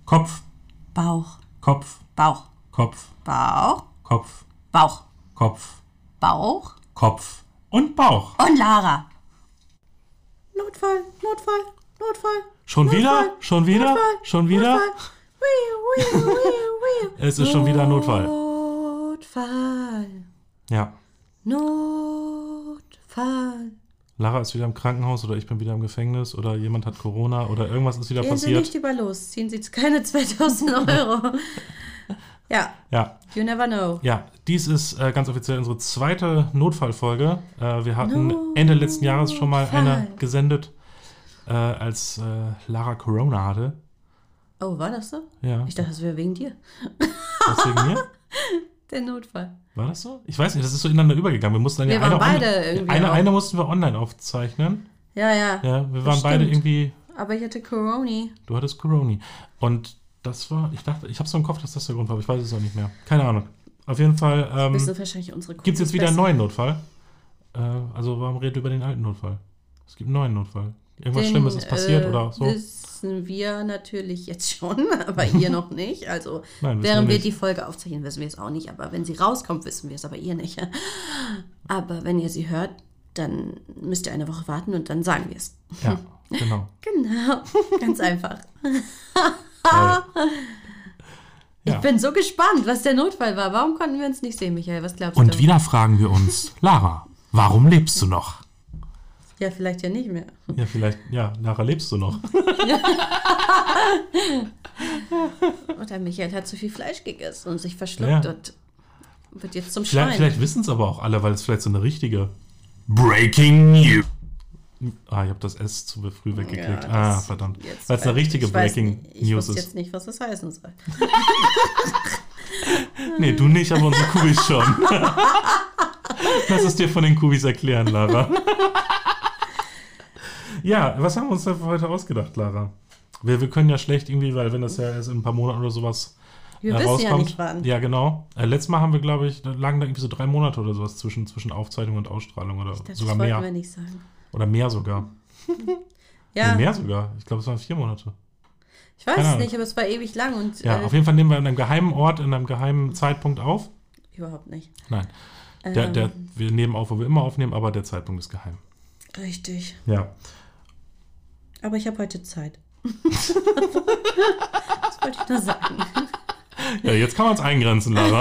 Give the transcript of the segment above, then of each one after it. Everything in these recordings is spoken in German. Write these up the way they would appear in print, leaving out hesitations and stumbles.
Kopf. Bauch. Kopf. Bauch. Kopf. Bauch. Kopf. Bauch. Kopf. Bauch. Kopf. Und Bauch. Und Lara. Notfall. Schon wieder? Schon wieder? Schon wieder? Es ist schon wieder Notfall. Notfall. Ja. Notfall. Lara ist wieder im Krankenhaus oder ich bin wieder im Gefängnis oder jemand hat Corona oder irgendwas ist wieder Gehen passiert. Sie nicht über los. Ziehen Sie keine 2000 Euro. Ja. You never know. Ja, dies ist ganz offiziell unsere zweite Notfallfolge. Wir hatten Ende letzten Jahres schon mal eine gesendet, als Lara Corona hatte. Oh, war das so? Ja. Ich dachte, das wäre wegen dir. Was wegen mir? Der Notfall. War das so? Ich weiß nicht, das ist so ineinander übergegangen. Wir mussten dann Wir waren beide irgendwie eine mussten wir online aufzeichnen. Ja. Ja, wir waren beide irgendwie... Aber ich hatte Corona. Du hattest Corona. Und das war, ich dachte, ich habe so im Kopf, dass das der Grund war, aber ich weiß es auch nicht mehr. Keine Ahnung. Auf jeden Fall Bist du wahrscheinlich unsere gibt es jetzt wieder einen neuen Notfall. Also warum redet ihr über den alten Notfall? Es gibt einen neuen Notfall. Irgendwas Schlimmes ist passiert oder so? Wissen wir natürlich jetzt schon, aber ihr noch nicht. Also Nein, während wir die Folge aufzeichnen, wissen wir es auch nicht. Aber wenn sie rauskommt, wissen wir es, aber ihr nicht. Aber wenn ihr sie hört, dann müsst ihr eine Woche warten und dann sagen wir es. Ja, genau. Genau, ganz einfach. Ja. Ich bin so gespannt, was der Notfall war. Warum konnten wir uns nicht sehen, Michael? Was glaubst du? Und wieder fragen wir uns, Lara, warum lebst du noch? Ja, vielleicht ja nicht mehr. Ja, vielleicht, ja, Lara, lebst du noch? Oder Michael hat zu viel Fleisch gegessen und sich verschluckt und wird jetzt zum Schwein. Vielleicht wissen es aber auch alle, weil es vielleicht so eine richtige Breaking News. Ich habe das S zu früh weggeklickt. Verdammt. Weil es eine richtige Breaking News ist. Ich wusste jetzt nicht, was das heißen soll. Nee, du nicht, aber unsere Kubis schon. Lass es dir von den Kubis erklären, Lara. Ja, was haben wir uns da für heute ausgedacht, Lara? Wir können ja schlecht irgendwie, weil wenn das ja erst in ein paar Monaten oder sowas rauskommt. Ja nicht wann. Ja, genau. Letztes Mal haben wir, glaube ich, da lagen da irgendwie so 3 Monate oder sowas zwischen Aufzeichnung und Ausstrahlung oder sogar mehr. Das wollten wir nicht sagen. Oder mehr sogar. Ja. Nee, mehr sogar. Ich glaube, es waren 4 Monate. Ich weiß es nicht, aber es war ewig lang. Und, ja, auf jeden Fall nehmen wir an einem geheimen Ort, in einem geheimen Zeitpunkt auf. Überhaupt nicht. Nein. Wir nehmen auf, wo wir immer aufnehmen, aber der Zeitpunkt ist geheim. Richtig. Ja. Aber ich habe heute Zeit. Das wollte ich nur sagen. Ja, jetzt kann man es eingrenzen, Lara.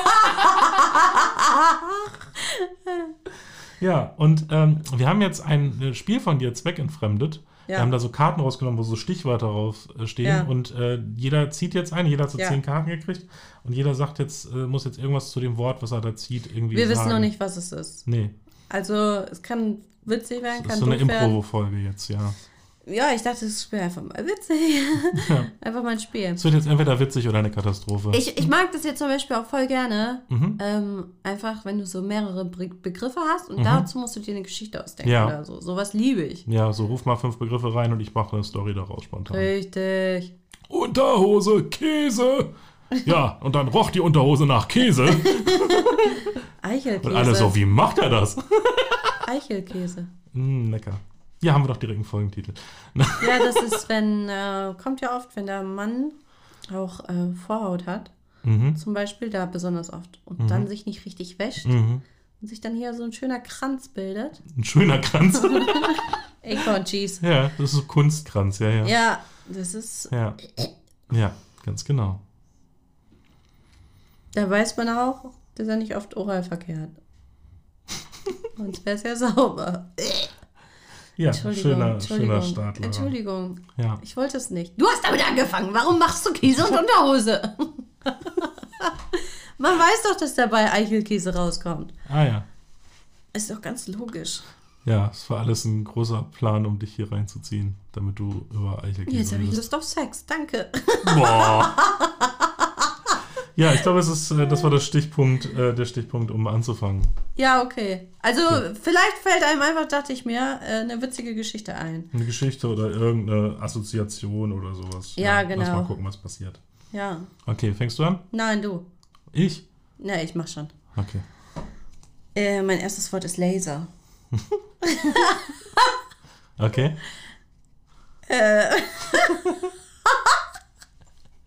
Ja, und wir haben jetzt ein Spiel von dir zweckentfremdet. Ja. Wir haben da so Karten rausgenommen, wo so Stichwörter drauf stehen. Ja. Und jeder zieht jetzt eine. Jeder hat so 10 Karten gekriegt. Und jeder sagt jetzt, muss jetzt irgendwas zu dem Wort, was er da zieht, irgendwie Wir sagen. wissen noch nicht, was es ist. Nee. Also, es kann witzig werden, kann doof werden. Das ist so eine Impro-Folge jetzt, ja. Ja, ich dachte, es wäre einfach mal witzig. Ja. Einfach mal ein Spiel. Es wird jetzt entweder witzig oder eine Katastrophe. Ich mag das jetzt zum Beispiel auch voll gerne. Einfach, wenn du so mehrere Begriffe hast und dazu musst du dir eine Geschichte ausdenken oder so. Sowas liebe ich. Ja, so ruf mal 5 Begriffe rein und ich mache eine Story daraus spontan. Richtig. Unterhose, Käse. Ja, und dann roch die Unterhose nach Käse. Eichelkäse. Und alle so, wie macht er das? Eichelkäse. Lecker. Ja, haben wir doch direkt einen Folgentitel. Ja, das ist, kommt ja oft, wenn der Mann auch Vorhaut hat, zum Beispiel, da besonders oft, und dann sich nicht richtig wäscht und sich dann hier so ein schöner Kranz bildet. Ein schöner Kranz? Acorn Cheese. Ja, das ist so Kunstkranz, ja. Ja, das ist... Ja, ganz genau. Da weiß man auch, dass er nicht oft Oralverkehr hat. Sonst wäre es ja sauber. Ja, schöner Start. Laura. Entschuldigung, ja. Ich wollte es nicht. Du hast damit angefangen. Warum machst du Käse und Unterhose? Man weiß doch, dass dabei Eichelkäse rauskommt. Ah ja. Ist doch ganz logisch. Ja, es war alles ein großer Plan, um dich hier reinzuziehen, damit du über Eichelkäse Jetzt habe ich Lust auf Sex. Danke. Boah. Ja, ich glaube, das war der Stichpunkt, um anzufangen. Ja, okay. Also vielleicht fällt einem einfach, dachte ich mir, eine witzige Geschichte ein. Eine Geschichte oder irgendeine Assoziation oder sowas. Ja, genau. Lass mal gucken, was passiert. Ja. Okay, fängst du an? Nein, du. Ich? Na, ich mach schon. Okay. Mein erstes Wort ist Laser. Okay.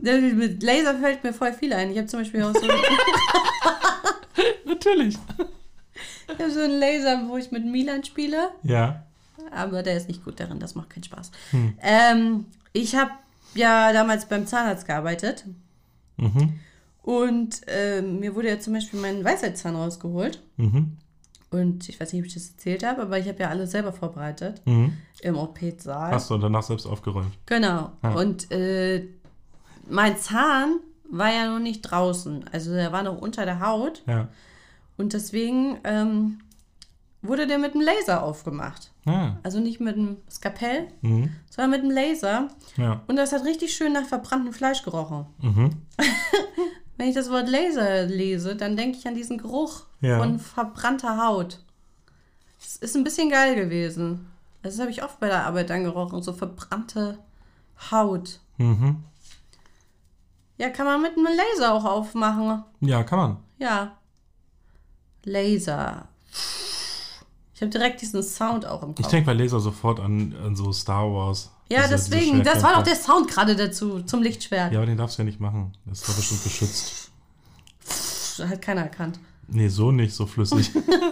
Mit Laser fällt mir voll viel ein. Ich habe zum Beispiel auch so... Natürlich. Ich habe so einen Laser, wo ich mit Milan spiele. Ja. Aber der ist nicht gut darin, das macht keinen Spaß. Ich habe ja damals beim Zahnarzt gearbeitet. Mhm. Und mir wurde ja zum Beispiel mein Weisheitszahn rausgeholt. Mhm. Und ich weiß nicht, ob ich das erzählt habe, aber ich habe ja alles selber vorbereitet. Im OP-Saal. Hast du danach selbst aufgeräumt? Genau. Ja. Und mein Zahn war ja noch nicht draußen. Also der war noch unter der Haut. Ja. Und deswegen wurde der mit dem Laser aufgemacht. Ja. Also nicht mit dem Skalpell, sondern mit dem Laser. Ja. Und das hat richtig schön nach verbranntem Fleisch gerochen. Mhm. Wenn ich das Wort Laser lese, dann denke ich an diesen Geruch von verbrannter Haut. Das ist ein bisschen geil gewesen. Das habe ich oft bei der Arbeit dann gerochen, so verbrannte Haut. Mhm. Ja, kann man mit einem Laser auch aufmachen. Ja, kann man. Ja. Laser. Ich habe direkt diesen Sound auch im Kopf. Ich denke bei Laser sofort an so Star Wars. Ja, deswegen, das war doch der Sound gerade dazu, zum Lichtschwert. Ja, aber den darfst du ja nicht machen. Das war bestimmt geschützt. Hat keiner erkannt. Nee, so nicht, so flüssig.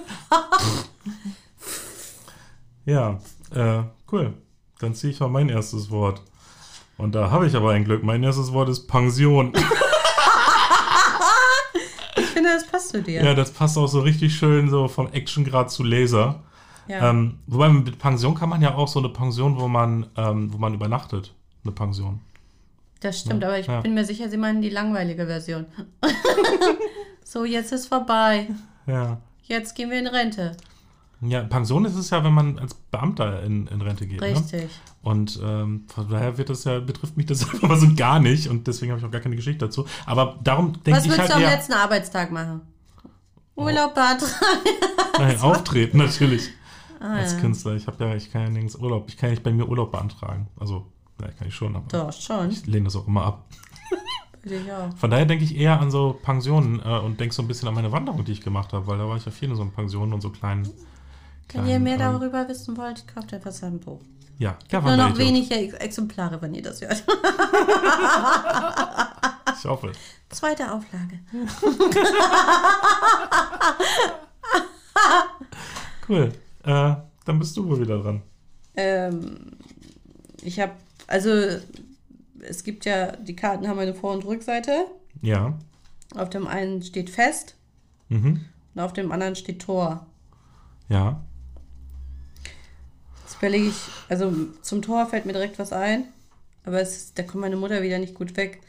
Ja, cool. Dann ziehe ich mal mein erstes Wort. Und da habe ich aber ein Glück. Mein erstes Wort ist Pension. Ich finde, das passt zu dir. Ja, das passt auch so richtig schön so vom Actiongrad zu Laser. Ja. Wobei mit Pension kann man ja auch so eine Pension, wo man übernachtet. Eine Pension. Das stimmt, aber ich bin mir sicher, Sie meinen die langweilige Version. So, jetzt ist vorbei. Ja. Jetzt gehen wir in Rente. Ja, Pension ist es ja, wenn man als Beamter in Rente geht. Richtig. Ne? Und von daher betrifft mich das einfach mal so gar nicht und deswegen habe ich auch gar keine Geschichte dazu. Aber darum denke ich halt Was würdest du am letzten Arbeitstag machen? Urlaub beantragen? Nein, auftreten natürlich. Als Künstler. Ich kann ja nirgends Urlaub. Ich kann nicht bei mir Urlaub beantragen. Also, kann ich schon. Aber doch, schon. Ich lehne das auch immer ab. Ich auch. Von daher denke ich eher an so Pensionen und denke so ein bisschen an meine Wanderung, die ich gemacht habe, weil da war ich ja viel in so Pensionen und so kleinen. Wenn ihr mehr darüber wissen wollt, kauft einfach sein Buch. Ja, nur noch wenige Exemplare, wenn ihr das hört. Ich hoffe. 2. Auflage. Cool. Dann bist du wohl wieder dran. Es gibt ja, die Karten haben eine Vor- und Rückseite. Ja. Auf dem einen steht Fest und auf dem anderen steht Tor. Ja. Jetzt überlege ich, also zum Tor fällt mir direkt was ein, aber da kommt meine Mutter wieder nicht gut weg.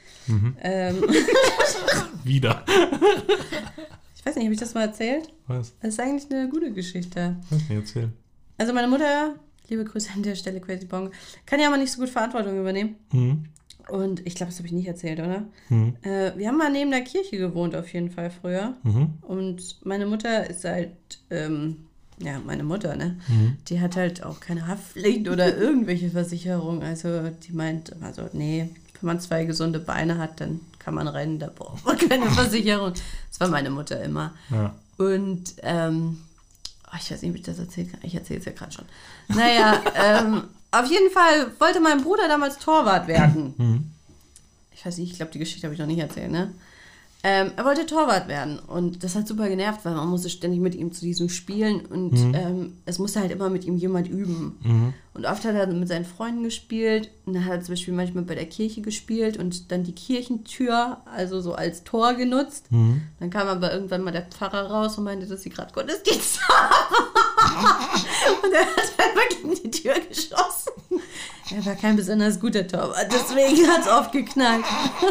Wieder. Ich weiß nicht, habe ich das mal erzählt? Was? Das ist eigentlich eine gute Geschichte. Weiß nicht, erzähl. Also meine Mutter, liebe Grüße an der Stelle, Crazy Bong, kann ja mal nicht so gut Verantwortung übernehmen. Und ich glaube, das habe ich nicht erzählt, oder? Wir haben mal neben der Kirche gewohnt, auf jeden Fall früher. Und meine Mutter ist halt, meine Mutter, ne? Die hat halt auch keine Haftpflicht oder irgendwelche Versicherung. Also die meint, nee, wenn man 2 gesunde Beine hat, dann kann man rennen, da braucht man keine Versicherung. Das war meine Mutter immer. Ja. Und, ich weiß nicht, ob ich das erzählen kann. Ich erzähle es ja gerade schon. Naja, auf jeden Fall wollte mein Bruder damals Torwart werden. Ich weiß nicht, ich glaube, die Geschichte habe ich noch nicht erzählt, ne? Er wollte Torwart werden und das hat super genervt, weil man musste ständig mit ihm zu diesem spielen und es musste halt immer mit ihm jemand üben. Und oft hat er mit seinen Freunden gespielt und dann hat er zum Beispiel manchmal bei der Kirche gespielt und dann die Kirchentür, also so als Tor genutzt. Dann kam aber irgendwann mal der Pfarrer raus und meinte, dass sie gerade Gottesdienst haben. Und er hat einfach gegen die Tür geschossen. Er war kein besonders guter Torwart, deswegen hat es oft geknallt.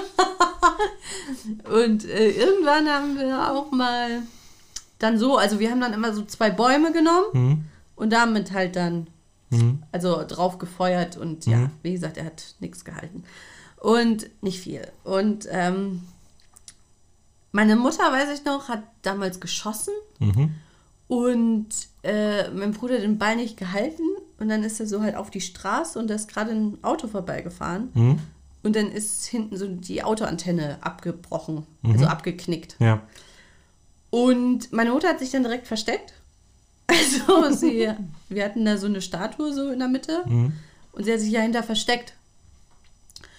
Und irgendwann haben wir auch mal dann so, also wir haben dann immer so 2 Bäume genommen und damit halt dann also drauf gefeuert und ja, wie gesagt, er hat nichts gehalten. Und nicht viel. Und meine Mutter, weiß ich noch, hat damals geschossen und mein Bruder den Ball nicht gehalten und dann ist er so halt auf die Straße und da ist gerade ein Auto vorbeigefahren. Und dann ist hinten so die Autoantenne abgebrochen, also abgeknickt. Ja. Und meine Mutter hat sich dann direkt versteckt. Also wir hatten da so eine Statue so in der Mitte und sie hat sich dahinter versteckt.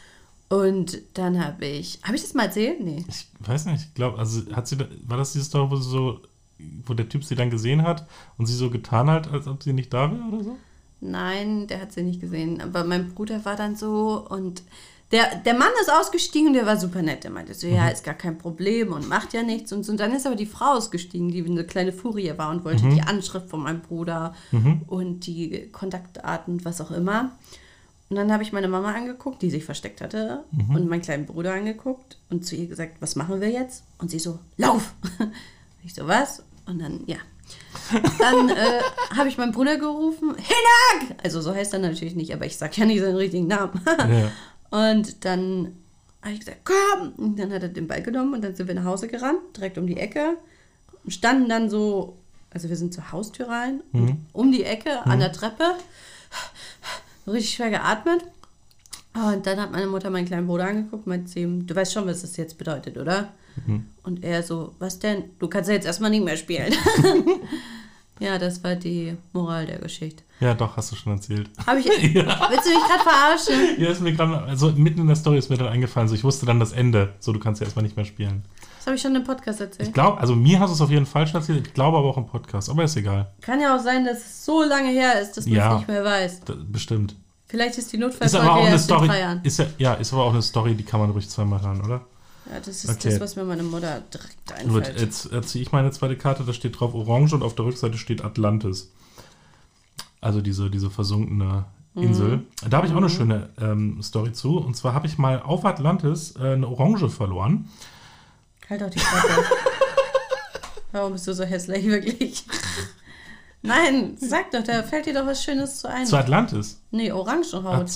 Und dann habe ich das mal erzählt? Nee. Ich weiß nicht, ich glaube, also war das diese Story, wo der Typ sie dann gesehen hat und sie so getan hat, als ob sie nicht da wäre oder so? Nein, der hat sie nicht gesehen. Aber mein Bruder war dann so und der Mann ist ausgestiegen und der war super nett. Der meinte so, ja, ist gar kein Problem und macht ja nichts. Und so. Und dann ist aber die Frau ausgestiegen, die eine kleine Furie war und wollte die Anschrift von meinem Bruder und die Kontaktdaten, was auch immer. Und dann habe ich meine Mama angeguckt, die sich versteckt hatte, und meinen kleinen Bruder angeguckt und zu ihr gesagt, was machen wir jetzt? Und sie so, lauf! Ich so, was? Und dann, ja. Dann habe ich meinen Bruder gerufen, Hinak! Also so heißt er natürlich nicht, aber ich sage ja nicht seinen richtigen Namen. Ja. Und dann habe ich gesagt, komm! Und dann hat er den Ball genommen und dann sind wir nach Hause gerannt, direkt um die Ecke. Und standen dann so, also wir sind zur Haustür rein, um die Ecke, an der Treppe. Richtig schwer geatmet. Und dann hat meine Mutter meinen kleinen Bruder angeguckt und meinte zu ihm, du weißt schon, was das jetzt bedeutet, oder? Und er so, was denn? Du kannst ja jetzt erstmal nicht mehr spielen. Ja, das war die Moral der Geschichte. Ja, doch, hast du schon erzählt. Ja. Willst du mich gerade verarschen? Ja, ist mir gerade, also mitten in der Story ist mir dann eingefallen, so ich wusste dann das Ende, so du kannst ja erstmal nicht mehr spielen. Das habe ich schon im Podcast erzählt. Ich glaube, also mir hast du es auf jeden Fall schon erzählt, ich glaube aber auch im Podcast, aber ist egal. Kann ja auch sein, dass es so lange her ist, dass man es nicht mehr weiß. Bestimmt. Vielleicht ist die Notfallfolge erst in 3 Jahren. Ist aber auch eine Story, die kann man ruhig zweimal hören, oder? Ja, das ist das, was mir meine Mutter direkt einfällt. Gut, jetzt ziehe ich meine zweite Karte, da steht drauf Orange und auf der Rückseite steht Atlantis. Also diese versunkene Insel. Da habe ich auch eine schöne Story zu. Und zwar habe ich mal auf Atlantis eine Orange verloren. Halt doch die Klappe. Warum bist du so hässlich, wirklich? Nein, sag doch, da fällt dir doch was Schönes zu ein. Zu Atlantis? Nee, Orangenhaut.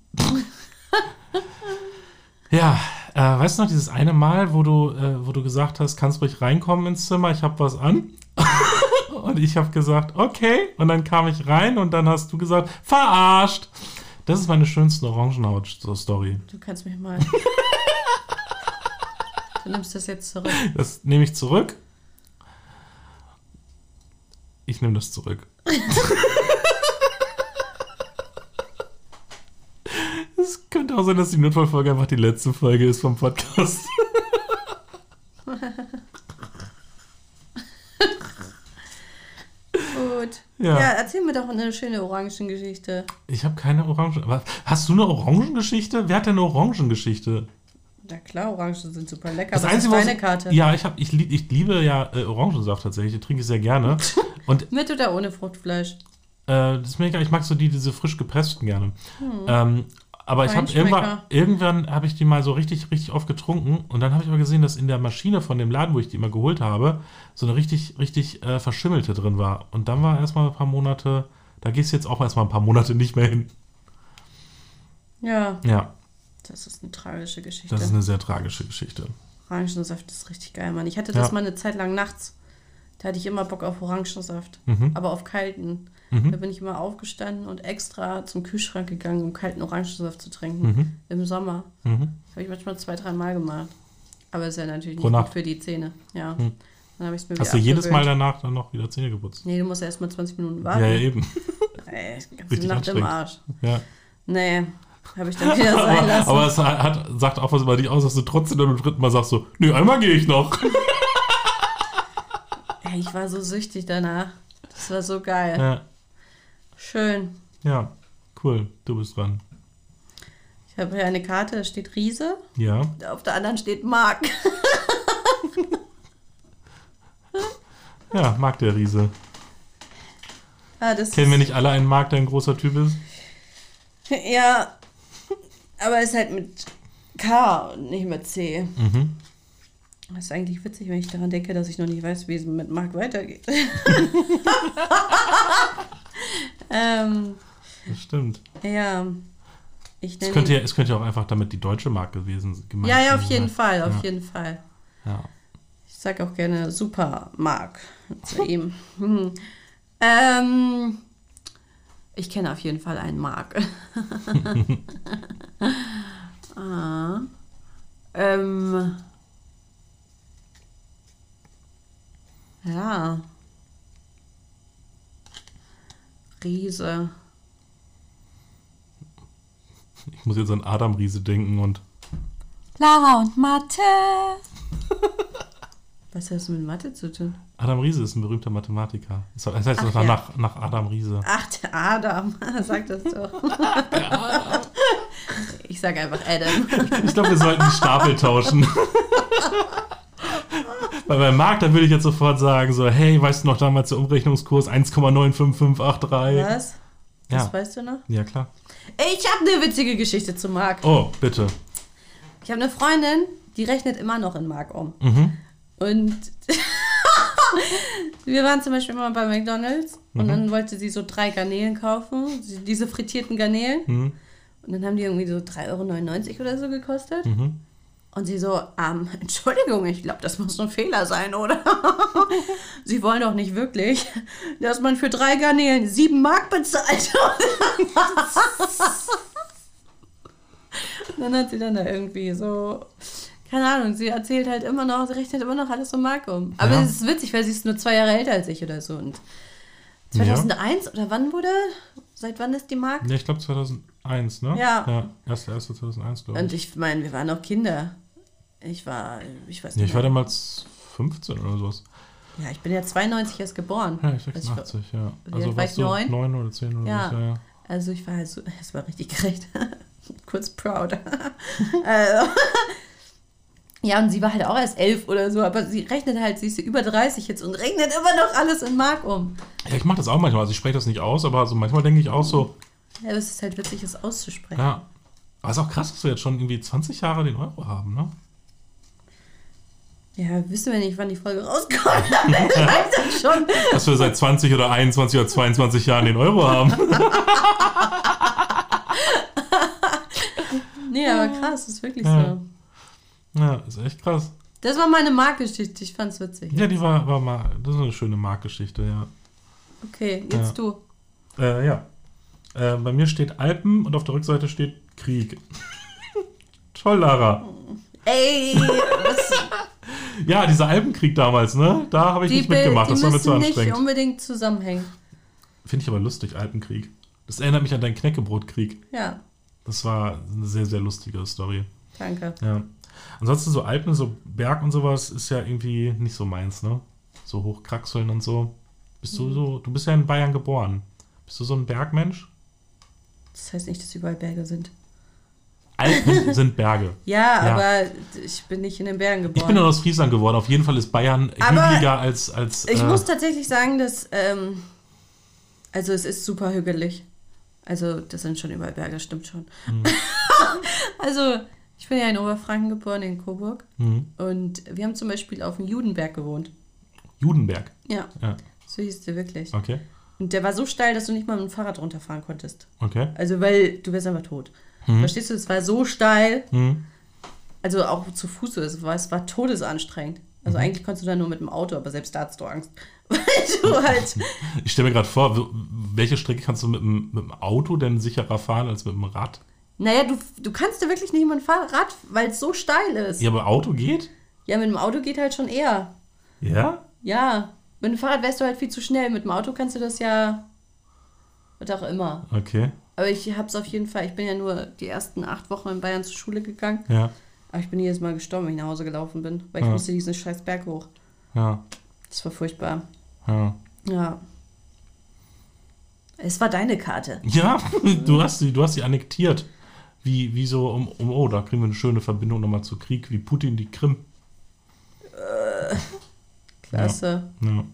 Ja, weißt du noch, dieses eine Mal, wo du gesagt hast, kannst ruhig reinkommen ins Zimmer, ich habe was an. Und ich habe gesagt, okay. Und dann kam ich rein und dann hast du gesagt, verarscht. Das ist meine schönste Orangenhaut-Story. Du kannst mich mal... Du nimmst das jetzt zurück. Das nehme ich zurück. Ich nehme das zurück. Es könnte auch sein, dass die Notfallfolge einfach die letzte Folge ist vom Podcast. Gut. Ja, erzähl mir doch eine schöne Orangengeschichte. Ich habe keine Orangen... Hast du eine Orangengeschichte? Wer hat denn eine Orangengeschichte? Na klar, Orangen sind super lecker. Das Einzige, ist deine Karte. Ja, ich liebe ja Orangensaft tatsächlich. Ich trinke sehr gerne. Und mit oder ohne Fruchtfleisch? Das ist mir egal. Ich mag so diese frisch gepressten gerne. Aber ich habe irgendwann habe ich die mal so richtig, richtig oft getrunken. Und dann habe ich aber gesehen, dass in der Maschine von dem Laden, wo ich die immer geholt habe, so eine richtig, richtig verschimmelte drin war. Und dann war erstmal ein paar Monate, da gehst du jetzt auch erstmal ein paar Monate nicht mehr hin. Ja. Ja. Das ist eine tragische Geschichte. Das ist eine sehr tragische Geschichte. Orangensaft ist richtig geil, Mann. Ich hatte das mal eine Zeit lang nachts. Da hatte ich immer Bock auf Orangensaft. Aber auf kalten. Da bin ich immer aufgestanden und extra zum Kühlschrank gegangen, um kalten Orangensaft zu trinken. Im Sommer. Das habe ich manchmal 2-3 Mal gemacht. Aber ist ja natürlich nicht gut für die Zähne. Ja. Dann habe ich es mir Hast du jedes Mal danach dann noch wieder Zähne geputzt? Nee, du musst ja erst mal 20 Minuten warten. Ja, eben. Ey, ganze Nacht im Arsch. Ja. Nee. Habe ich dann wieder sein lassen. Aber es sagt auch was über dich aus, dass du trotzdem dann beim 3. Mal sagst so, nö, einmal gehe ich noch. Ey, ich war so süchtig danach. Das war so geil. Ja. Schön. Ja, cool. Du bist dran. Ich habe hier eine Karte, da steht Riese. Ja. Auf der anderen steht Mark. Ja, Mark der Riese. Kennen wir nicht alle einen Mark, der ein großer Typ ist? Ja, aber ist halt mit K und nicht mit C. Das ist eigentlich witzig, wenn ich daran denke, dass ich noch nicht weiß, wie es mit Mark weitergeht. Das stimmt. Ja. Es könnte ja auch einfach damit die deutsche Mark gemeint sein. Ja, auf jeden Fall, auf jeden Fall. Ja. Ich sage auch gerne Super Mark zu ihm. Ich kenne auf jeden Fall einen Mark. Ja. Riese. Ich muss jetzt an Adam Riese denken und Lara und Mathe. Was hat das mit Mathe zu tun? Adam Riese ist ein berühmter Mathematiker. Das heißt sogar nach Adam Riese. Ach, der Adam. Sag das doch. Der Adam. Ich sag einfach Adam. Ich glaube, wir sollten die Stapel tauschen. Weil bei Marc, da würde ich jetzt sofort sagen, so, hey, weißt du noch damals der Umrechnungskurs 1,95583? Was? Das weißt du noch? Ja, klar. Ich habe eine witzige Geschichte zu Marc. Oh, bitte. Ich habe eine Freundin, die rechnet immer noch in Marc um. Und wir waren zum Beispiel mal bei McDonald's und dann wollte sie so 3 Garnelen kaufen, diese frittierten Garnelen. Und dann haben die irgendwie so 3,99 € oder so gekostet. Und sie so, Entschuldigung, ich glaube, das muss ein Fehler sein, oder? Sie wollen doch nicht wirklich, dass man für 3 Garnelen 7 Mark bezahlt. Und dann hat sie dann da irgendwie so, keine Ahnung, sie erzählt halt immer noch, sie rechnet immer noch alles so Mark um. Aber es ist witzig, weil sie ist nur 2 Jahre älter als ich oder so. Und 2001 oder seit wann ist die Mark? Ja, ich glaube 2001, ne? Ja. 1.1.2001, glaube ich. Und ich meine, wir waren noch Kinder. Ich weiß nicht. Ja, ich war damals 15 oder sowas. Ja, ich bin ja 92 erst geboren. Ja, ich 86, ja. Also warst du 9 oder 10 oder ja. so, ja. Also ich war halt so, es war richtig gerecht. Kurz proud. Ja, und sie war halt auch erst 11 oder so, aber sie rechnet halt, sie ist über 30 jetzt und rechnet immer noch alles in Mark um. Ja, ich mache das auch manchmal, also ich spreche das nicht aus, aber so manchmal denke ich auch so. Ja, aber es ist halt witzig, es auszusprechen. Ja, aber es ist auch krass, dass wir jetzt schon irgendwie 20 Jahre den Euro haben, ne? Ja, wissen wir nicht, wann die Folge rauskommt. Ich weiß das schon. Dass wir seit 20 oder 21 oder 22 Jahren den Euro haben. Nee, aber krass, das ist wirklich so. Ja, ist echt krass. Das war meine Marktgeschichte, ich fand's witzig. Ja, die war mal, das ist eine schöne Marktgeschichte, ja. Okay, jetzt du. Ja. Bei mir steht Alpen und auf der Rückseite steht Krieg. Toll, Lara. Ey, was? Ja, dieser Alpenkrieg damals, ne? Da habe ich nicht mitgemacht, das war mir zu anstrengend. Die müssen nicht unbedingt zusammenhängen. Finde ich aber lustig, Alpenkrieg. Das erinnert mich an deinen Knäckebrotkrieg. Ja. Das war eine sehr, sehr lustige Story. Danke. Ja. Ansonsten so Alpen, so Berg und sowas ist ja irgendwie nicht so meins, ne? So hochkraxeln und so. Du bist ja in Bayern geboren. Bist du so ein Bergmensch? Das heißt nicht, dass überall Berge sind. Alpen sind Berge. Ja, aber ich bin nicht in den Bergen geboren. Ich bin in Ostfriesland geworden. Auf jeden Fall ist Bayern hügeliger als ich muss tatsächlich sagen, dass also es ist super hügelig. Also das sind schon überall Berge, stimmt schon. Also ich bin ja in Oberfranken geboren, in Coburg. Und wir haben zum Beispiel auf dem Judenberg gewohnt. Judenberg? Ja. So hieß der wirklich. Okay. Und der war so steil, dass du nicht mal mit dem Fahrrad runterfahren konntest. Okay. Also weil du wärst einfach tot. Verstehst du, es war so steil. Also auch zu Fuß, es war todesanstrengend. Also eigentlich konntest du da nur mit dem Auto, aber selbst da hattest du Angst. Weil du halt... Ich stelle mir gerade vor, welche Strecke kannst du mit dem Auto denn sicherer fahren als mit dem Rad? Naja, du kannst da wirklich nicht mit dem Fahrrad, weil es so steil ist. Ja, aber Auto geht? Ja, mit dem Auto geht halt schon eher. Ja? Ja. Mit dem Fahrrad wärst du halt viel zu schnell. Mit dem Auto kannst du das ja... Was auch immer. Okay. Aber ich hab's auf jeden Fall... Ich bin ja nur die ersten 8 Wochen in Bayern zur Schule gegangen. Ja. Aber ich bin jedes Mal gestorben, wenn ich nach Hause gelaufen bin. Weil ich musste diesen scheiß Berg hoch. Ja. Das war furchtbar. Ja. Es war deine Karte. Ja, du hast sie annektiert. Wie so da kriegen wir eine schöne Verbindung nochmal zu Krieg, wie Putin die Krim. Klasse. Ja.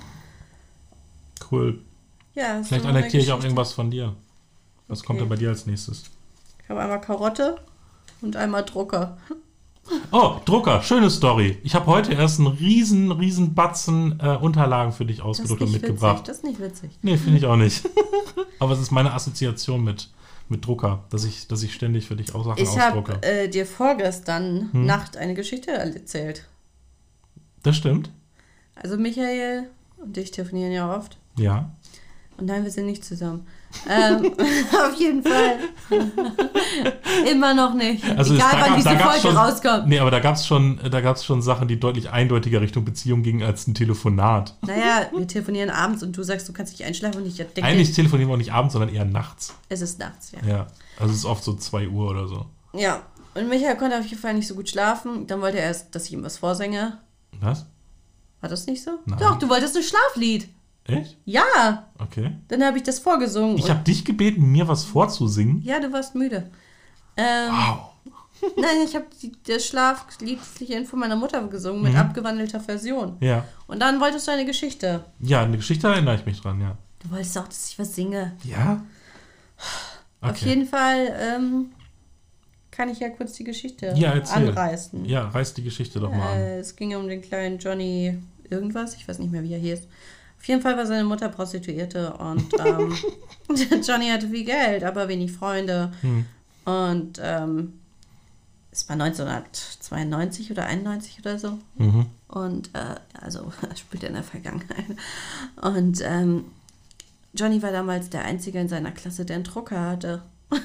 Cool. Ja, vielleicht annektiere ich auch irgendwas von dir. Was kommt denn bei dir als nächstes? Ich habe einmal Karotte und einmal Drucker. Oh, Drucker, schöne Story. Ich habe heute erst einen riesen Batzen Unterlagen für dich ausgedruckt und mitgebracht. Das ist nicht witzig. Nee, finde ich auch nicht. Aber es ist meine Assoziation mit Drucker, dass ich ständig für dich Sachen ausdrucke. Ich habe dir vorgestern Nacht eine Geschichte erzählt. Das stimmt. Also Michael und ich telefonieren ja oft. Ja. Und nein, wir sind nicht zusammen. Auf jeden Fall. Immer noch nicht. Also egal, wann diese Folge rauskommt. Nee, aber da gab's schon Sachen, die deutlich eindeutiger Richtung Beziehung gingen als ein Telefonat. Naja, wir telefonieren abends und du sagst, du kannst nicht einschlafen und ich denke... Eigentlich telefonieren wir auch nicht abends, sondern eher nachts. Es ist nachts, ja. Ja, also es ist oft so 2 Uhr oder so. Ja, Und Michael konnte auf jeden Fall nicht so gut schlafen. Dann wollte er erst, dass ich ihm was vorsinge. Was? War das nicht so? Nein. Doch, du wolltest ein Schlaflied. Echt? Ja. Okay. Dann habe ich das vorgesungen. Ich habe dich gebeten, mir was vorzusingen. Ja, du warst müde. Wow. Nein, ich habe das Schlaflied von meiner Mutter gesungen mit abgewandelter Version. Ja. Und dann wolltest du eine Geschichte. Ja, eine Geschichte erinnere ich mich dran, ja. Du wolltest auch, dass ich was singe. Ja? Okay. Auf jeden Fall kann ich ja kurz die Geschichte anreißen. Ja, reiß die Geschichte doch mal an. Es ging um den kleinen Johnny irgendwas, ich weiß nicht mehr, wie er hieß. Auf jeden Fall war seine Mutter Prostituierte und Johnny hatte viel Geld, aber wenig Freunde. Und es war 1992 oder 91 oder so. Und also spielt er in der Vergangenheit. Und Johnny war damals der Einzige in seiner Klasse, der einen Drucker hatte.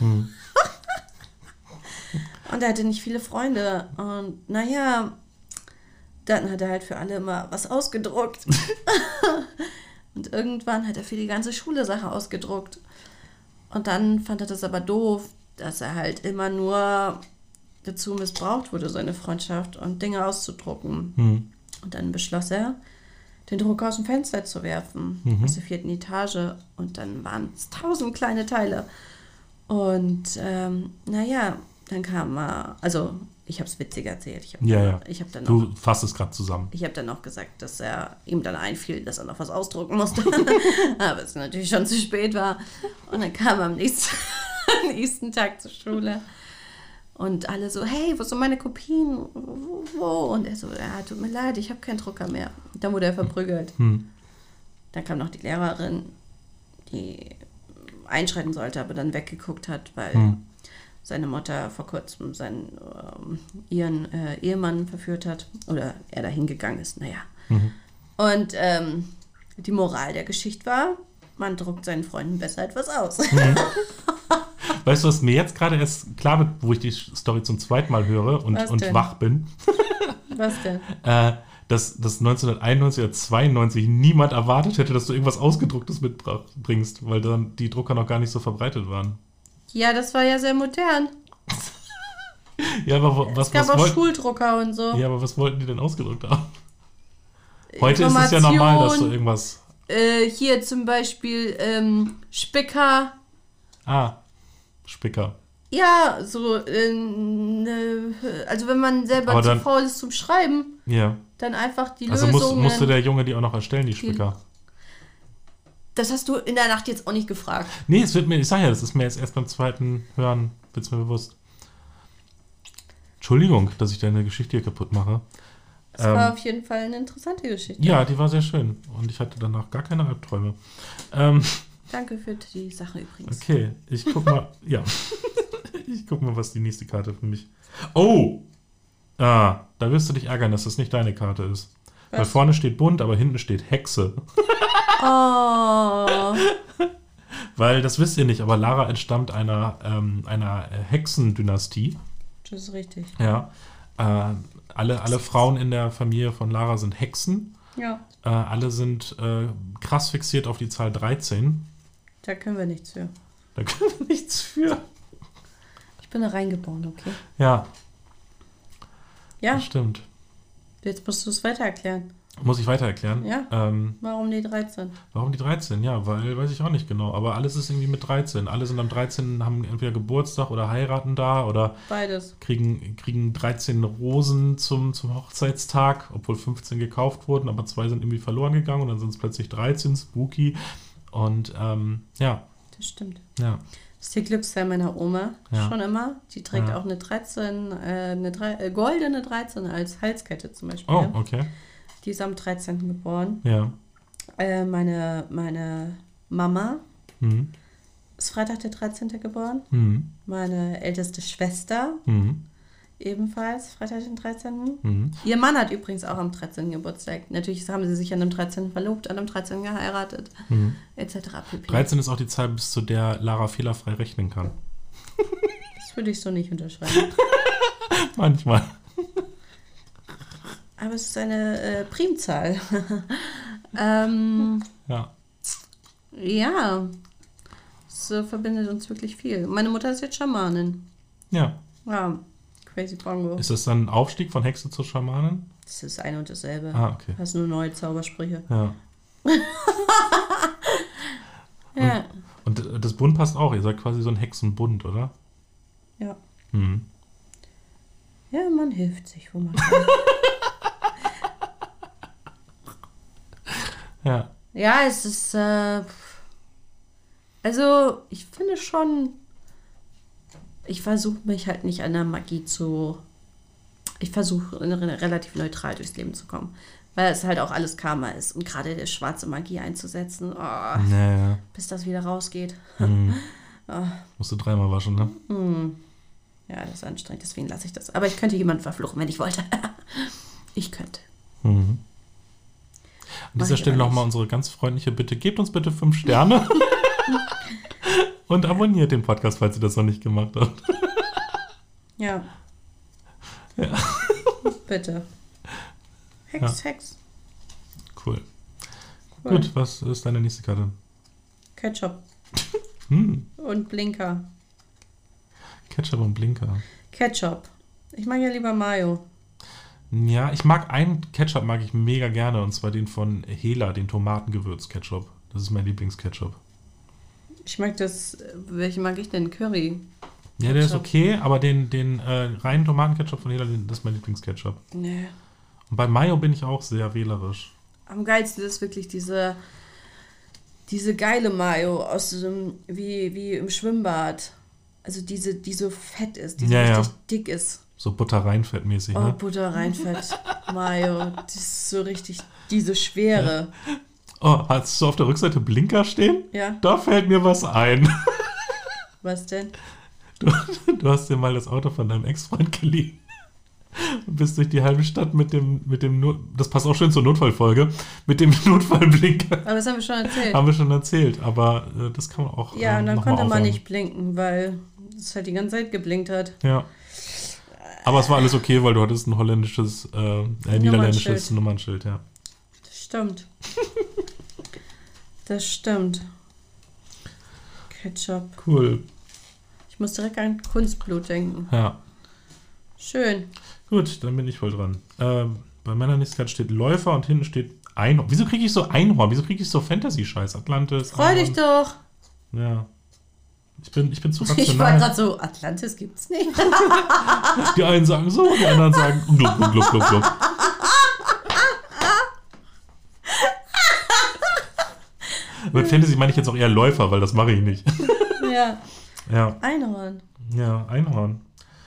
Und er hatte nicht viele Freunde. Und naja, dann hat er halt für alle immer was ausgedruckt. Und irgendwann hat er für die ganze Schule Sachen ausgedruckt. Und dann fand er das aber doof, dass er halt immer nur dazu missbraucht wurde, seine Freundschaft und Dinge auszudrucken. Und dann beschloss er, den Drucker aus dem Fenster zu werfen, aus der 4. Etage. Und dann waren es 1000 kleine Teile. Und naja, dann kam also ich habe es witzig erzählt. Ich hab dann du fasst es gerade zusammen. Ich habe dann auch gesagt, dass er ihm dann einfiel, dass er noch was ausdrucken musste. Aber es natürlich schon zu spät war. Und dann kam er am nächsten Tag zur Schule. Und alle so, hey, wo sind meine Kopien? Wo? Und er so, ja, tut mir leid, ich habe keinen Drucker mehr. Und dann wurde er verprügelt. Dann kam noch die Lehrerin, die einschreiten sollte, aber dann weggeguckt hat, weil seine Mutter vor kurzem ihren Ehemann verführt hat. Oder er dahin gegangen ist, naja. Und die Moral der Geschichte war, man druckt seinen Freunden besser etwas aus. Weißt du, was mir jetzt gerade erst klar wird, wo ich die Story zum zweiten Mal höre und wach bin? Was denn? Dass 1991 oder 92 niemand erwartet hätte, dass du irgendwas Ausgedrucktes mitbringst, weil dann die Drucker noch gar nicht so verbreitet waren. Ja, das war ja sehr modern. Ja, aber es gab auch Schuldrucker und so. Ja, aber was wollten die denn ausgedruckt haben? Heute ist es ja normal, dass du irgendwas... Hier zum Beispiel Spicker. Spicker. Ja, so, also wenn man selber zu faul ist zum Schreiben, dann einfach die Lösungen... Also musste der Junge die auch noch erstellen, die Spicker? Das hast du in der Nacht jetzt auch nicht gefragt. Nee, ich sag ja, das ist mir jetzt erst beim zweiten Hören, wird's mir bewusst. Entschuldigung, dass ich deine Geschichte hier kaputt mache. Es war auf jeden Fall eine interessante Geschichte. Ja, die war sehr schön. Und ich hatte danach gar keine Albträume. Danke für die Sache übrigens. Okay, ich guck mal. Ich guck mal, was die nächste Karte für mich... Oh! Da wirst du dich ärgern, dass das nicht deine Karte ist. Was? Weil vorne steht bunt, aber hinten steht Hexe. Oh. Weil, das wisst ihr nicht, aber Lara entstammt einer Hexendynastie. Das ist richtig. Ja. Alle Frauen in der Familie von Lara sind Hexen. Ja. Alle sind krass fixiert auf die Zahl 13. Da können wir nichts für. Ich bin da reingeboren, okay? Ja. Ja. Das stimmt. Jetzt musst du es weiter erklären. Muss ich weiter erklären? Ja. Warum die 13? Warum die 13? Ja, weil, weiß ich auch nicht genau. Aber alles ist irgendwie mit 13. Alle sind am 13, haben entweder Geburtstag oder heiraten da oder beides. Kriegen 13 Rosen zum Hochzeitstag, obwohl 15 gekauft wurden, aber 2 sind irgendwie verloren gegangen und dann sind es plötzlich 13, spooky. Und ja. Das stimmt. Ja. Das ist die Glückszahl meiner Oma schon immer. Die trägt auch eine 13, goldene 13 als Halskette zum Beispiel. Oh, okay. Die ist am 13. geboren. Ja. Meine Mama ist Freitag der 13. geboren. Meine älteste Schwester ebenfalls Freitag den 13. Ihr Mann hat übrigens auch am 13. Geburtstag. Natürlich haben sie sich an dem 13. verlobt, an dem 13. geheiratet, etc. pp. 13 ist auch die Zahl, bis zu der Lara fehlerfrei rechnen kann. Das würde ich so nicht unterschreiben. Manchmal. Aber es ist eine Primzahl. Ja. Ja. Es verbindet uns wirklich viel. Meine Mutter ist jetzt Schamanin. Ja. Ja. Crazy Bongo. Ist das dann ein Aufstieg von Hexe zur Schamanin? Das ist ein und dasselbe. Okay. Das sind nur neue Zaubersprüche. Ja. Ja. Und das Bund passt auch. Ihr seid quasi so ein Hexenbund, oder? Ja. Hm. Ja, man hilft sich, wo man kann. Ja. Ja, es ist, also, ich finde schon, ich versuche mich halt nicht an der Magie ich versuche relativ neutral durchs Leben zu kommen, weil es halt auch alles Karma ist und gerade die schwarze Magie einzusetzen, bis das wieder rausgeht. Musst du 3-mal waschen, ne? Ja, das ist anstrengend, deswegen lasse ich das. Aber ich könnte jemanden verfluchen, wenn ich wollte. Ich könnte. An dieser Stelle nochmal unsere ganz freundliche Bitte. Gebt uns bitte 5 Sterne und abonniert den Podcast, falls ihr das noch nicht gemacht habt. Ja. Bitte. Hex. Cool. Gut, was ist deine nächste Karte? Ketchup. Und Blinker. Ketchup und Blinker. Ketchup. Ich mag ja lieber Mayo. Ja, einen Ketchup mag ich mega gerne, und zwar den von Hela, den Tomatengewürz-Ketchup. Das ist mein Lieblingsketchup. Welchen mag ich denn? Curry. Ja, der ist okay, aber den reinen Tomatenketchup von Hela, das ist mein Lieblingsketchup. Nee. Und bei Mayo bin ich auch sehr wählerisch. Am geilsten ist wirklich diese geile Mayo aus diesem, wie im Schwimmbad. Also die so fett ist, die so richtig dick ist. So Butterreinfett-mäßig, ne? Oh, Butterreinfett. Mayo. Das ist so richtig, diese Schwere. Ja. Oh, hast du auf der Rückseite Blinker stehen? Ja. Da fällt mir was ein. Was denn? Du hast dir mal das Auto von deinem Ex-Freund geliehen. Und bist durch die halbe Stadt mit dem das passt auch schön zur Notfallfolge, mit dem Notfallblinker. Aber das haben wir schon erzählt. Aber das kann man auch ja, und dann konnte man nicht blinken, weil es halt die ganze Zeit geblinkt hat. Ja. Aber es war alles okay, weil du hattest ein holländisches, niederländisches Nummernschild, ja. Das stimmt. Das stimmt. Ketchup. Cool. Ich muss direkt an Kunstblut denken. Ja. Schön. Gut, dann bin ich voll dran. Bei meiner nächsten Karte steht Läufer und hinten steht Einhorn. Wieso kriege ich so Einhorn? Wieso kriege ich so Fantasy-Scheiß? Atlantis, Freu dich doch. Ja. Ich bin zu rational. Ich war gerade so, Atlantis gibt's nicht. Die einen sagen so, die anderen sagen gluck, gluck, gluck, gluck, gluck. Mit Fantasy meine ich jetzt auch eher Läufer, weil das mache ich nicht. Ja. Einhorn. Ja, Einhorn.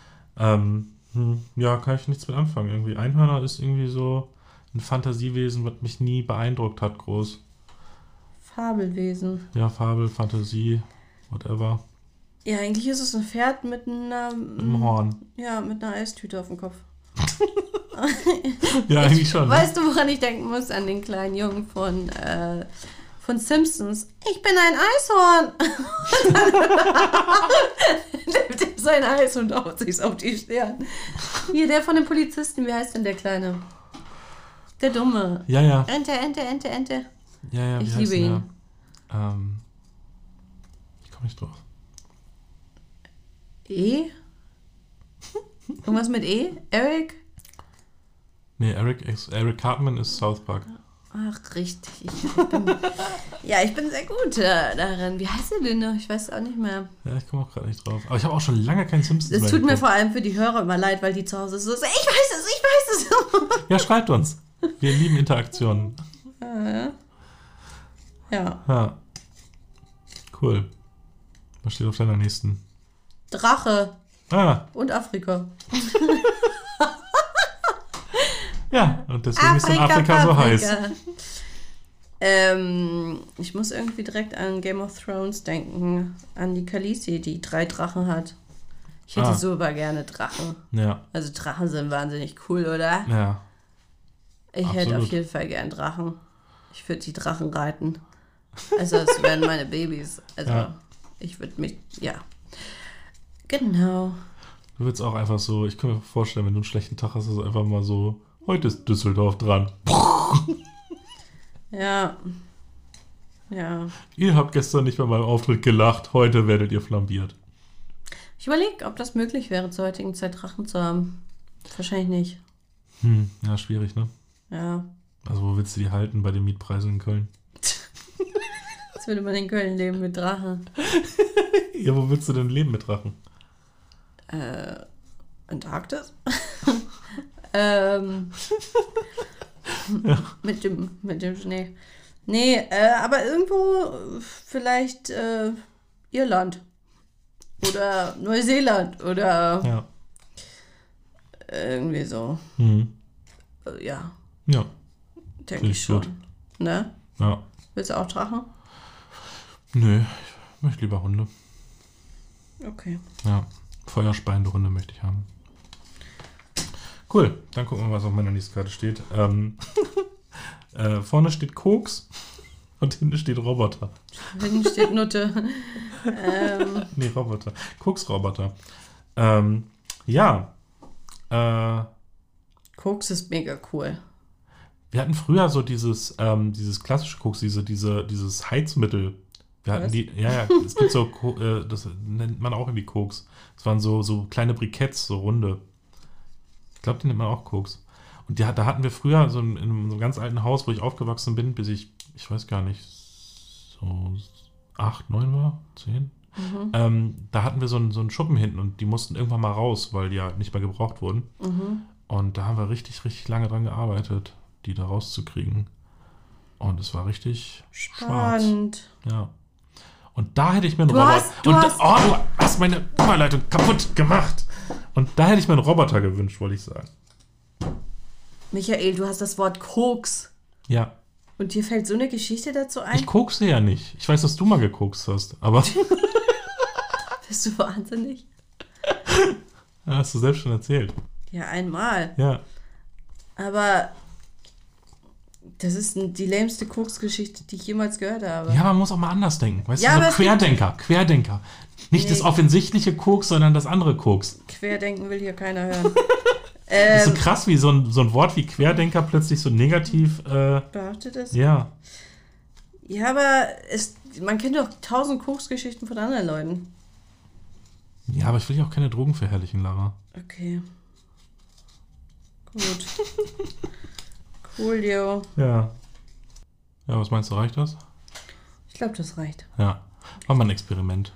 Ja, kann ich nichts mit anfangen. Irgendwie Einhörner ist irgendwie so ein Fantasiewesen, was mich nie beeindruckt hat, groß. Fabelwesen. Ja, Fabel, Fantasie, whatever. Ja, eigentlich ist es ein Pferd mit einem Horn. Ja, mit einer Eistüte auf dem Kopf. Ja, eigentlich schon. Weißt du, woran ich denken muss? An den kleinen Jungen von Simpsons. Ich bin ein Eishorn. Nimmt er sein Eis und haut sich's auf die Stirn. Hier, der von den Polizisten. Wie heißt denn der Kleine? Der Dumme. Ja. Ente. Ja, ich liebe ihn. Ja. Ich komme nicht drauf. Irgendwas mit E? Eric? Nee, Eric Cartman ist South Park. Ach, richtig. Ich bin sehr gut darin. Wie heißt er denn noch? Ich weiß auch nicht mehr. Ja, ich komme auch gerade nicht drauf. Aber ich habe auch schon lange keinen Simpsons mehr Es tut mir vor allem für die Hörer immer leid, weil die zu Hause so sagen, ich weiß es. Ja, schreibt uns. Wir lieben Interaktionen. Ja. Cool. Was steht auf deiner nächsten? Drache. Und Afrika. Ja, und deswegen ist in Afrika so heiß. Ich muss irgendwie direkt an Game of Thrones denken. An die Khaleesi, die 3 Drachen hat. Ich hätte super gerne Drachen. Ja. Also Drachen sind wahnsinnig cool, oder? Ja. Ich hätte auf jeden Fall gern Drachen. Ich würde die Drachen reiten. Also es wären meine Babys. Also ich würde mich, Genau. Du würdest auch einfach so, ich kann mir vorstellen, wenn du einen schlechten Tag hast, also einfach mal so, heute ist Düsseldorf dran. Ja. Ihr habt gestern nicht bei meinem Auftritt gelacht, heute werdet ihr flambiert. Ich überlege, ob das möglich wäre, zur heutigen Zeit Drachen zu haben. Wahrscheinlich nicht. Ja, schwierig, ne? Ja. Also wo willst du die halten bei den Mietpreisen in Köln? Was würde man in Köln leben mit Drachen? Ja, wo willst du denn leben mit Drachen? Antarktis? Ja. Mit dem Schnee. Nee, aber irgendwo vielleicht Irland. Oder Neuseeland. Oder irgendwie so. Ja. Ja. Denke ich schon. Gut. Ne? Ja. Willst du auch Drachen? Nö, ich möchte lieber Hunde. Okay. Ja, feuerspeiende Hunde möchte ich haben. Cool, dann gucken wir mal, was auf meiner nächsten Karte steht. Vorne steht Koks und hinten steht Roboter. Hinten steht Nutte. Nee, Roboter. Koks-Roboter. Ja. Koks ist mega cool. Wir hatten früher so dieses klassische Koks, dieses Heizmittel. Wir hatten es gibt so, das nennt man auch irgendwie Koks. Das waren so kleine Briketts, so runde. Ich glaube, die nennt man auch Koks. Und da hatten wir früher in so einem ganz alten Haus, wo ich aufgewachsen bin, bis ich weiß gar nicht, so 8, 9 war, 10. Da hatten wir so einen Schuppen hinten und die mussten irgendwann mal raus, weil die ja nicht mehr gebraucht wurden. Und da haben wir richtig, richtig lange dran gearbeitet, die da rauszukriegen. Und es war richtig spannend. Schwarz. Ja. Und da hätte ich mir einen Roboter... Du hast meine Überleitung kaputt gemacht. Und da hätte ich mir einen Roboter gewünscht, wollte ich sagen. Michael, du hast das Wort Koks. Ja. Und dir fällt so eine Geschichte dazu ein? Ich kokse ja nicht. Ich weiß, dass du mal gekokst hast, aber... Bist du wahnsinnig? Ja, hast du selbst schon erzählt. Ja, einmal. Ja. Aber das ist die lämste Koks-Geschichte, die ich jemals gehört habe. Ja, man muss auch mal anders denken. Weißt du, so Querdenker. Nicht das offensichtliche Koks, sondern das andere Koks. Querdenken will hier keiner hören. Das ist so krass, wie so ein Wort wie Querdenker plötzlich so negativ... behaftet ist? Ja. Ja, aber man kennt doch 1000 Koks-Geschichten von anderen Leuten. Ja, aber ich will ja auch keine Drogen verherrlichen, Lara. Okay. Gut. Coolio. Ja. Ja, was meinst du, reicht das? Ich glaube, das reicht. Ja. Machen wir ein Experiment.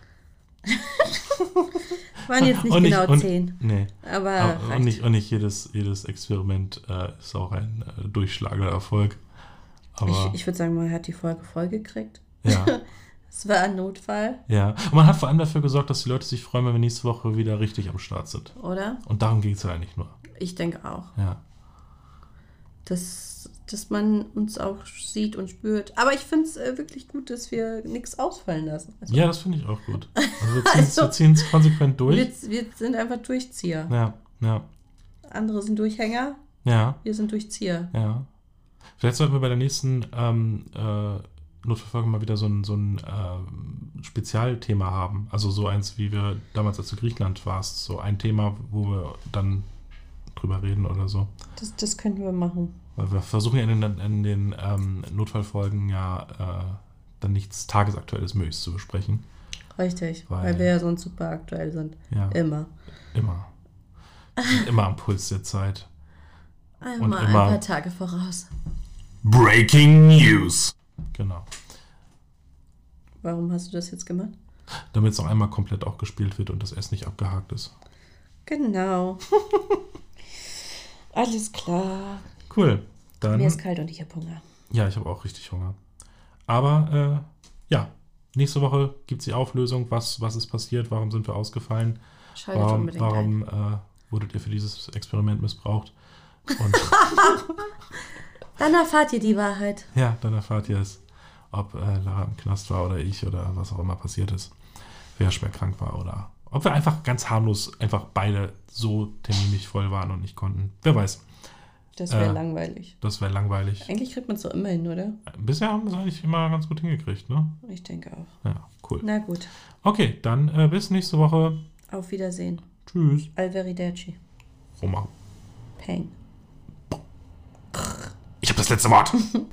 Waren jetzt nicht genau 10. Nee. Aber und nicht jedes Experiment ist auch ein durchschlagender Erfolg. Aber ich würde sagen, man hat die Folge vollgekriegt. Ja. Es war ein Notfall. Ja. Und man hat vor allem dafür gesorgt, dass die Leute sich freuen, wenn wir nächste Woche wieder richtig am Start sind. Oder? Und darum ging es ja eigentlich nur. Ich denke auch. Ja. Dass man uns auch sieht und spürt. Aber ich finde es wirklich gut, dass wir nichts ausfallen lassen. Also, ja, das finde ich auch gut. Also wir ziehen es konsequent durch. Wir sind einfach Durchzieher. Ja. Andere sind Durchhänger. Ja. Wir sind Durchzieher. Ja. Vielleicht sollten wir bei der nächsten Notfallfolge mal wieder so ein Spezialthema haben. Also so eins, wie wir damals, als du Griechenland warst. So ein Thema, wo wir dann drüber reden oder so. Das könnten wir machen. Weil wir versuchen ja in den Notfallfolgen dann nichts Tagesaktuelles möglichst zu besprechen. Richtig, weil wir ja sonst super aktuell sind. Ja. Immer. Immer am Puls der Zeit. Immer ein paar Tage voraus. Breaking News. Genau. Warum hast du das jetzt gemacht? Damit es noch einmal komplett auch gespielt wird und das S nicht abgehakt ist. Genau. Alles klar. Cool. Dann, mir ist kalt und ich habe Hunger. Ja, ich habe auch richtig Hunger. Aber nächste Woche gibt es die Auflösung. Was ist passiert? Warum sind wir ausgefallen? Warum wurdet ihr für dieses Experiment missbraucht? Und dann erfahrt ihr die Wahrheit. Ja, dann erfahrt ihr es, ob Lara im Knast war oder ich oder was auch immer passiert ist. Wer schwer krank war oder ob wir einfach ganz harmlos einfach beide so terminlich voll waren und nicht konnten. Wer weiß. Das wäre langweilig. Das wäre langweilig. Eigentlich kriegt man es so immer hin, oder? Bisher haben wir es eigentlich immer ganz gut hingekriegt, ne? Ich denke auch. Ja, cool. Na gut. Okay, dann bis nächste Woche. Auf Wiedersehen. Tschüss. Arrivederci. Roma. Peng. Ich habe das letzte Wort.